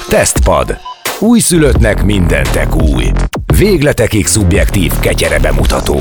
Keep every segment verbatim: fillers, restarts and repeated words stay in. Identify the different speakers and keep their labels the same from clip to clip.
Speaker 1: Tesztpad. Újszülöttnek mindentek új. Végletekig szubjektív ketyere bemutató.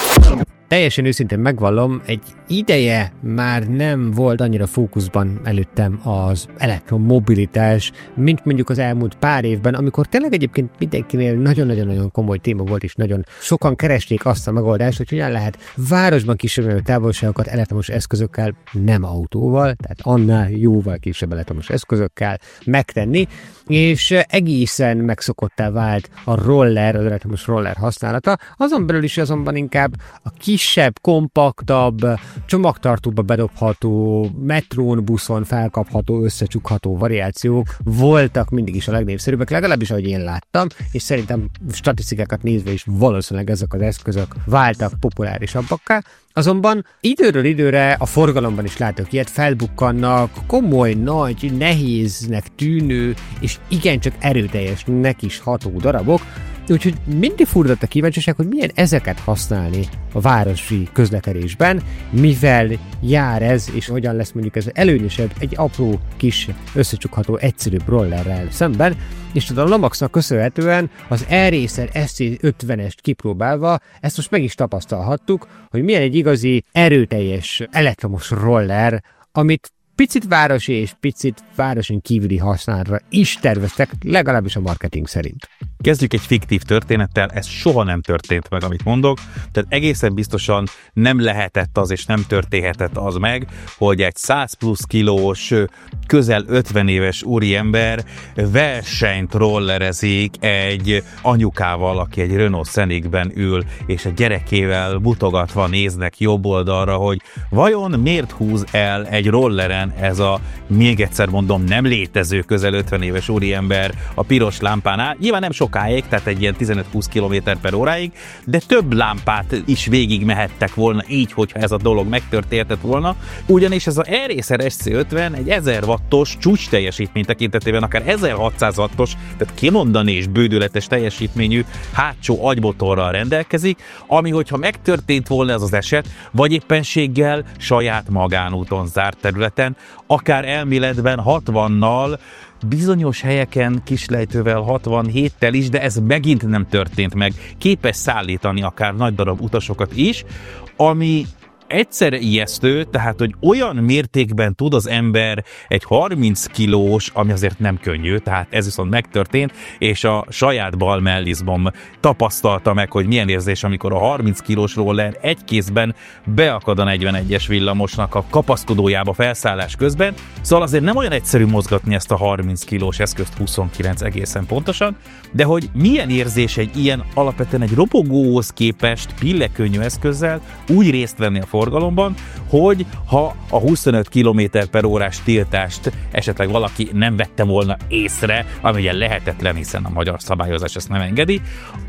Speaker 2: Teljesen őszintén megvallom, egy ideje már nem volt annyira fókuszban előttem az elektromobilitás, mint mondjuk az elmúlt pár évben, amikor tényleg egyébként mindenkinél nagyon-nagyon-nagyon komoly téma volt, és nagyon sokan keresték azt a megoldást, hogy hogyan lehet városban kisebb távolságokat elektromos eszközökkel, nem autóval, tehát annál jóval kisebb elektromos eszközökkel megtenni, és egészen megszokottá vált a roller, az elektromos roller használata, azon belül is azonban inkább a kisebb, kompaktabb, csomagtartóba bedobható, metrón, buszon felkapható, összecsukható variációk voltak mindig is a legnépszerűbbek, legalábbis ahogy én láttam, és szerintem statisztikákat nézve is valószínűleg ezek az eszközök váltak populárisabbakká. Azonban időről időre a forgalomban is látok ilyet, felbukkannak komoly, nagy, nehéznek tűnő, és igencsak erőteljesnek is ható darabok, úgyhogy mindig furdott a kíváncsiság, hogy milyen ezeket használni a városi közlekedésben, mivel jár ez, és hogyan lesz mondjuk ez előnyösebb egy apró, kis, összecsukható, egyszerűbb rollerrel szemben, és tudom, a Lamaxnak köszönhetően az E-Racer S C ötvenest kipróbálva ezt most meg is tapasztalhattuk, hogy milyen egy igazi, erőteljes elektromos roller, amit picit városi és picit városon kívüli használatra is terveztek, legalábbis a marketing szerint.
Speaker 3: Kezdjük egy fiktív történettel, ez soha nem történt meg, amit mondok, tehát egészen biztosan nem lehetett az, és nem történhetett az meg, hogy egy száz plusz kilós, közel ötven éves úriember versenyt rollerezik egy anyukával, aki egy Renault Scénicben ül, és a gyerekével mutogatva néznek jobb oldalra, hogy vajon miért húz el egy rolleren ez a, még egyszer mondom, nem létező közel ötven éves úriember a piros lámpánál. Nyilván nem sokáig, tehát egy ilyen tizenöt-húsz kilométer per óráig, de több lámpát is végig mehettek volna így, hogyha ez a dolog megtörténhetett volna. Ugyanis ez a E-Racer S C ötven egy ezer wattos csúcs teljesítmény tekintetében, akár ezerhatszáz wattos, tehát kimondani és bődületes teljesítményű hátsó agymotorral rendelkezik, ami hogyha megtörtént volna ez az eset, vagy éppenséggel saját magánúton zárt területen, akár elméletben hatvannal, bizonyos helyeken kislejtővel hatvanhéttel is, de ez megint nem történt meg. Képes szállítani akár nagy darab utasokat is, ami egyszerre ijesztő, tehát, hogy olyan mértékben tud az ember egy harminc kilós, ami azért nem könnyű, tehát ez viszont megtörtént, és a saját bal mellizmom tapasztalta meg, hogy milyen érzés, amikor a harminc kilós roller egy kézben beakad a negyvenegyes villamosnak a kapaszkodójába felszállás közben, szóval azért nem olyan egyszerű mozgatni ezt a harminc kilós eszközt, huszonkilenc egészen pontosan, de hogy milyen érzés egy ilyen alapvetően egy robogóhoz képest pillekönnyű eszközzel úgy részt venni a forgalomban, hogy ha a huszonöt kilométer per órás tiltást esetleg valaki nem vette volna észre, ami ugye lehetetlen, hiszen a magyar szabályozás ezt nem engedi,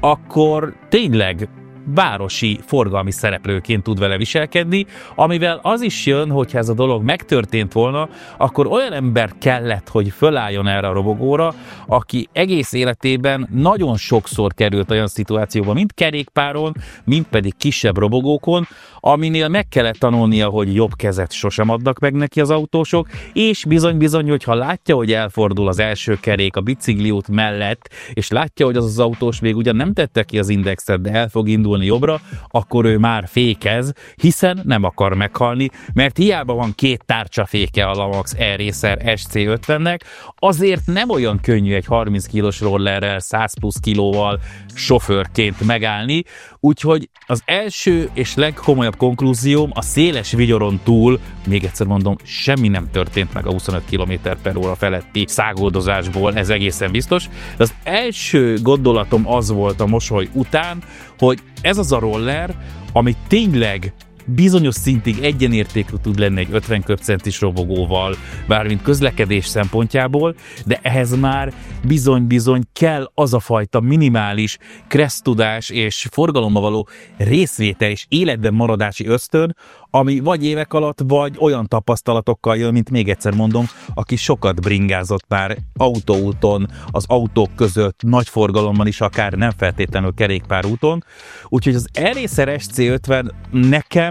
Speaker 3: akkor tényleg városi forgalmi szereplőként tud vele viselkedni, amivel az is jön, hogyha ez a dolog megtörtént volna, akkor olyan ember kellett, hogy fölálljon erre a robogóra, aki egész életében nagyon sokszor került olyan szituációba, mint kerékpáron, mint pedig kisebb robogókon, aminél meg kellett tanulnia, hogy jobb kezet sosem adnak meg neki az autósok, és bizony-bizony, hogyha látja, hogy elfordul az első kerék a bicikliút mellett, és látja, hogy az az autós még ugyan nem tette ki az indexet, de el fog indulni jobbra, akkor ő már fékez, hiszen nem akar meghalni, mert hiába van két tárcsaféke a Lamax E-Racer S C ötvennek, azért nem olyan könnyű egy harminc kilós rollerrel, száz plusz kilóval sofőrként megállni, úgyhogy az első és legkomolyabb konklúzióm, a széles vigyoron túl, még egyszer mondom, semmi nem történt meg a huszonöt kilométer per óra feletti száguldozásból, ez egészen biztos. De az első gondolatom az volt a mosoly után, hogy ez az a roller, ami tényleg bizonyos szintig egyenértékű tud lenni egy ötven köbcentis robogóval, bármint közlekedés szempontjából, de ehhez már bizony-bizony kell az a fajta minimális kressztudás és forgalomba való részvétel és életben maradási ösztön, ami vagy évek alatt, vagy olyan tapasztalatokkal jön, mint még egyszer mondom, aki sokat bringázott már autóúton, az autók között, nagy forgalomban is, akár nem feltétlenül kerékpárúton. Úgyhogy az E-Racer S C ötven nekem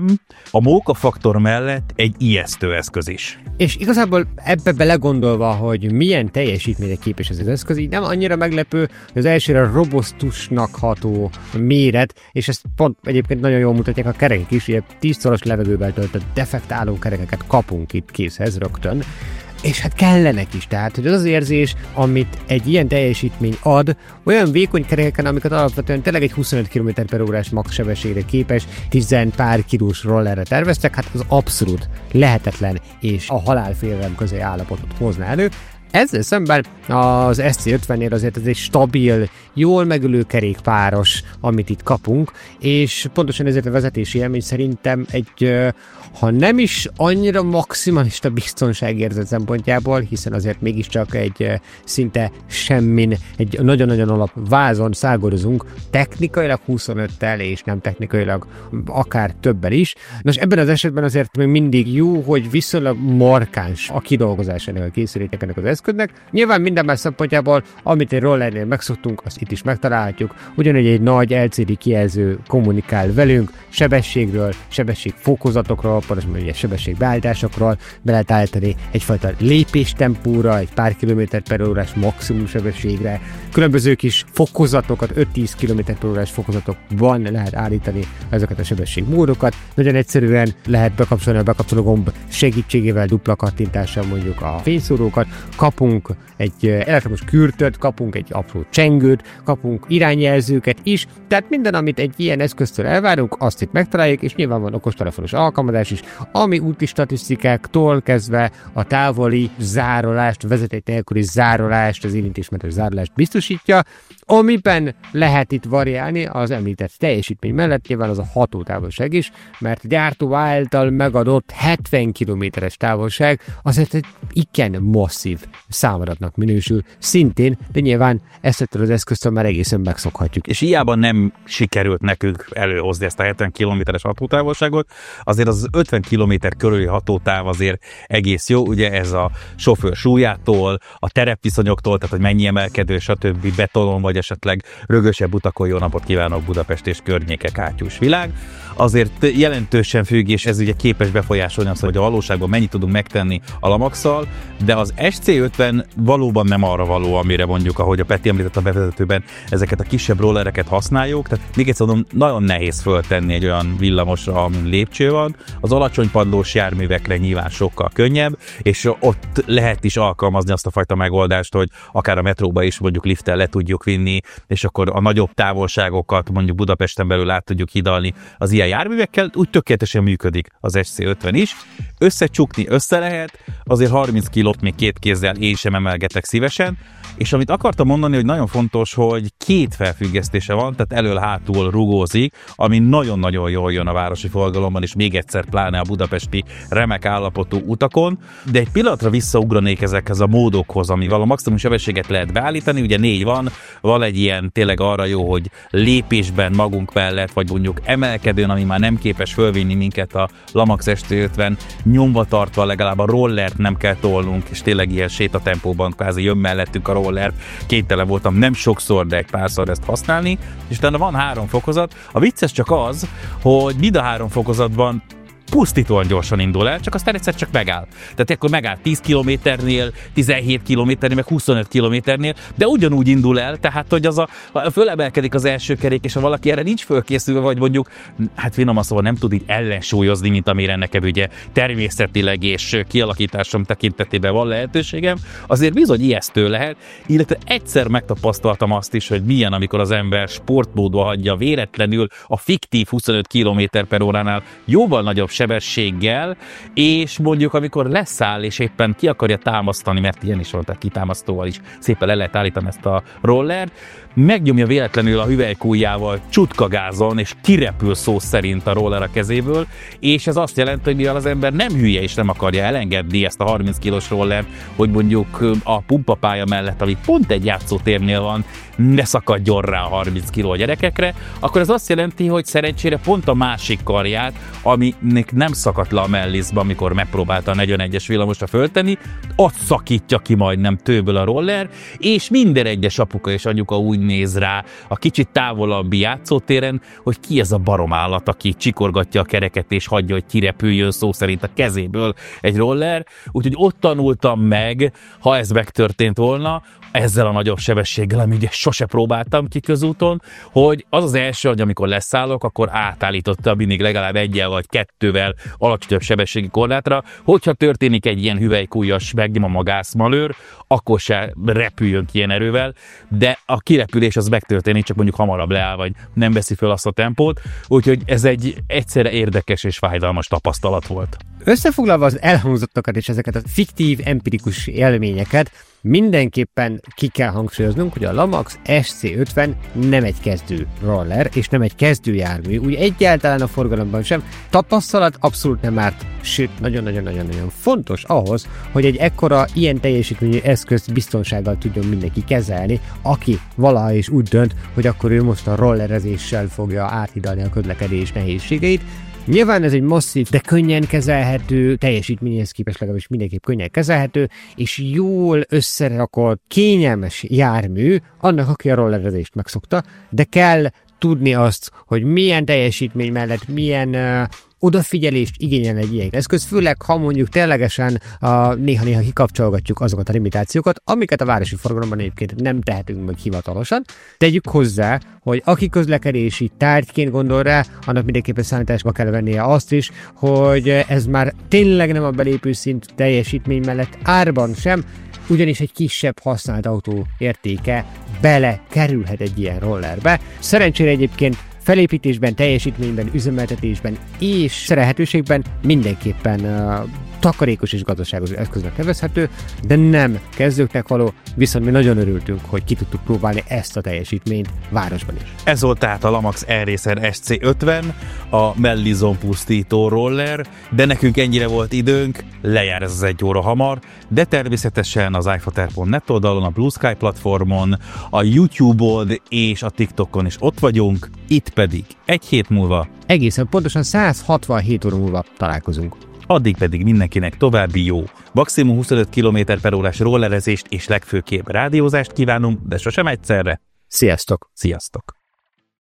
Speaker 3: a mókafaktor mellett egy ijesztő eszköz is.
Speaker 2: És igazából ebbe belegondolva, hogy milyen teljesítményre képes ez az eszköz, így nem annyira meglepő, hogy az elsőre robosztusnak ható méret, és ezt pont egyébként nagyon jól mutatják a kerekek is, ugye tízszoros levegővel töltött defektáló kerekeket kapunk itt készhez rögtön, és hát kellenek is, tehát hogy az az érzés, amit egy ilyen teljesítmény ad, olyan vékony kerekeken, amiket alapvetően tényleg egy huszonöt kilométer per órás max sebességre képes, tizen pár kilós rollerre terveztek, hát az abszolút lehetetlen és a halálfélelem közé állapotot hozna elő. Ezzel szemben az es cé ötvennél azért ez egy stabil, jól megülő kerékpáros, amit itt kapunk, és pontosan ezért a vezetési élmény szerintem egy, ha nem is annyira maximalista biztonságérzet szempontjából, hiszen azért mégiscsak egy szinte semmin, egy nagyon-nagyon alap vázon szágorozunk, technikailag huszonöttel és nem technikailag akár többel is. Nos, ebben az esetben azért még mindig jó, hogy viszonylag markáns a kidolgozásának a készülékeknek az eszköznek. Nyilván minden más szempontjából, amit egy rollernél megszoktunk, azt itt is megtalálhatjuk. Ugyanúgy egy nagy el cé dé kijelző kommunikál velünk, sebességről, sebességfokozatokról, pontosan ugye sebességbeállításokról, be lehet állítani egyfajta lépéstempóra, egy pár kilométer per órás maximum sebességre, különböző kis fokozatokat, öt-tíz kilométer per órás fokozatokban lehet állítani ezeket a sebességmódokat. Nagyon egyszerűen lehet bekapcsolni a bekapcsoló gomb segítségével, dupla kattintással mondjuk a fényszórókat, kapunk egy elektromos kürtöt, kapunk egy apró csengőt, kapunk irányjelzőket is, tehát minden, amit egy ilyen eszköztől elvárunk, azt itt megtaláljuk, és nyilván van okostelefonos alkalmazás is, ami úti statisztikáktól kezdve a távoli zárolást, vezeték nélküli zárolást, az érintésmentes zárolást biztosítja, amiben lehet itt variálni az említett teljesítmény mellett, nyilván az a hatótávolság is, mert a gyártó által megadott hetven kilométeres távolság azért egy igen masszív számadatnak minősül, szintén, de nyilván ezt az eszköztől már egészen megszokhatjuk.
Speaker 3: És hiába nem sikerült nekünk előhozni ezt a hetven kilométeres hatótávolságot, azért az ötven kilométer körüli hatótáv azért egész jó, ugye ez a sofőr súlyától, a terepviszonyoktól, tehát hogy mennyi emelkedő, stb. Betonon, vagy esetleg rögösebb utakon. Jó napot kívánok, Budapest és környéke, kátyús világ. Azért jelentősen függ, és ez ugye képes befolyásolni azt, hogy a valóságban mennyit tudunk megtenni a Lamaxxal, de az es cé ötven valóban nem arra való, amire mondjuk, ahogy a Peti említett a bevezetőben, ezeket a kisebb rollereket használjuk, tehát még egyszer mondom, nagyon nehéz föltenni egy olyan villamosra, amin lépcső van, az alacsony padlós járművekre nyilván sokkal könnyebb, és ott lehet is alkalmazni azt a fajta megoldást, hogy akár a metróba is mondjuk lifttel le tudjuk vinni, és akkor a nagyobb távolságokat mondjuk Budapesten belül át tudjuk hidalni az ilyen járművekkel, úgy tökéletesen működik az es cé ötven is. Összecsukni össze lehet, azért harminc kilót még két kézzel én sem emelgetek szívesen, és amit akartam mondani, hogy nagyon fontos, hogy két felfüggesztése van, tehát elől-hátul rugózik, ami nagyon-nagyon jól jön a városi forgalomban, és még egyszer pláne a budapesti remek állapotú utakon, de egy pillanatra visszaugranék ezekhez a módokhoz, amivel a maximum sebességet lehet beállítani, ugye négy van, van egy ilyen tényleg arra jó, hogy lépésben magunk mellett, vagy mondjuk emelkedőn, ami már nem képes fölvinni minket a Lamaxx es cé ötven, nyomva tartva legalább a rollert nem kell tolnunk, és tényleg ilyen sétatempóban kvázi jön mellettünk a roller, kénytelen voltam nem sokszor, de egy párszor ezt használni, és utána van három fokozat. A vicces csak az, hogy mind a három fokozatban pusztítóan gyorsan indul el, csak aztán egyszer csak megáll. Tehát akkor megáll tíz kilométernél, tizenhét kilométernél, meg huszonöt kilométernél, de ugyanúgy indul el, tehát hogy az a, fölemelkedik az első kerék, és ha valaki erre nincs fölkészülve, vagy mondjuk, hát finoman szóval nem tud így ellensúlyozni, mint amire nekem ugye természetileg és kialakításom tekintetében van lehetőségem, azért bizony ijesztő lehet, illetve egyszer megtapasztaltam azt is, hogy milyen, amikor az ember sportmódba hagyja véletlenül a fiktív huszonöt kilométer per óránál jóval nagyobb sebességgel, és mondjuk amikor leszáll, és éppen ki akarja támasztani, mert ilyen is van, tehát kitámasztóval is szépen le lehet állítani ezt a rollert, megnyomja véletlenül a hüvelykújjával csutkagázon, és kirepül szó szerint a roller a kezéből, és ez azt jelenti, hogy mivel az ember nem hülye, és nem akarja elengedni ezt a harminc kilós rollert, hogy mondjuk a pumpapálya mellett, ami pont egy játszótérnél van, ne szakadjon rá a harminc kiló a gyerekekre, akkor ez azt jelenti, hogy szerencsére pont a másik karját, aminek nem szakadt le a melliszba, amikor megpróbálta a negyvenegyes villamosra föltenni, ott szakítja ki majdnem tőből a roller, és minden egyes apuka és anyuka úgy néz rá a kicsit távolabbi játszótéren, hogy ki ez a baromállat, aki csikorgatja a kereket és hagyja, hogy kirepüljön szó szerint a kezéből egy roller. Úgyhogy ott tanultam meg, ha ez megtörtént volna, ezzel a nagyobb sebességgel, ami ugye sose próbáltam ki közúton, hogy az az első, hogy amikor leszállok, akkor átállította mindig legalább egyel vagy kettővel alacsonyabb sebességi korlátra, hogyha történik egy ilyen hüvelykújas megnyom a gázmalőr, akkor se repüljön ki ilyen erővel, de a kirepülés az megtörténik, csak mondjuk hamarabb leáll, vagy nem veszi föl azt a tempót, úgyhogy ez egy egyszerre érdekes és fájdalmas tapasztalat volt.
Speaker 2: Összefoglalva az elhangzottakat és ezeket a fiktív, empirikus élményeket, mindenképpen ki kell hangsúlyoznunk, hogy a Lamax es cé ötven nem egy kezdő roller, és nem egy kezdő jármű, úgy egyáltalán a forgalomban sem. Tapasztalat abszolút nem árt, sőt, nagyon-nagyon-nagyon fontos ahhoz, hogy egy ekkora, ilyen teljesítményű eszközt biztonsággal tudjon mindenki kezelni, aki valaha is úgy dönt, hogy akkor ő most a rollerezéssel fogja áthidalni a közlekedés nehézségeit. Nyilván ez egy masszív, de könnyen kezelhető, teljesítményhez képest legalábbis mindenképp könnyen kezelhető, és jól összerakott, kényelmes jármű annak, aki a rollerezést megszokta, de kell tudni azt, hogy milyen teljesítmény mellett, milyen uh, odafigyelést igényel egy ilyen eszköz, főleg ha mondjuk ténylegesen uh, néha-néha kikapcsolgatjuk azokat a limitációkat, amiket a városi forgalomban egyébként nem tehetünk meg hivatalosan. Tegyük hozzá, hogy aki közlekedési tárgyként gondol rá, annak mindenképpen számításba kell vennie azt is, hogy ez már tényleg nem a belépő szint teljesítmény mellett árban sem, ugyanis egy kisebb használt autó értéke bele kerülhet egy ilyen rollerbe. Szerencsére egyébként felépítésben, teljesítményben, üzemeltetésben és szerelhetőségben mindenképpen uh, takarékos és gazdaságos eszköznek nevezhető, de nem kezdőknek való, viszont mi nagyon örültünk, hogy ki tudtuk próbálni ezt a teljesítményt városban is.
Speaker 3: Ez volt tehát a Lamax R-Racer es cé ötven, a mellizom pusztító roller, de nekünk ennyire volt időnk, lejár ez az egy óra hamar, de természetesen az iFater pont net oldalon, a Blue Sky platformon, a YouTube-on és a TikTokon is ott vagyunk, itt pedig egy hét múlva,
Speaker 2: egészen pontosan száz hatvanhét óra múlva találkozunk.
Speaker 3: Addig pedig mindenkinek további jó, maximum huszonöt kilométer per órás rollerezést és legfőképp rádiózást kívánunk, de sosem egyszerre.
Speaker 2: Sziasztok!
Speaker 3: Sziasztok!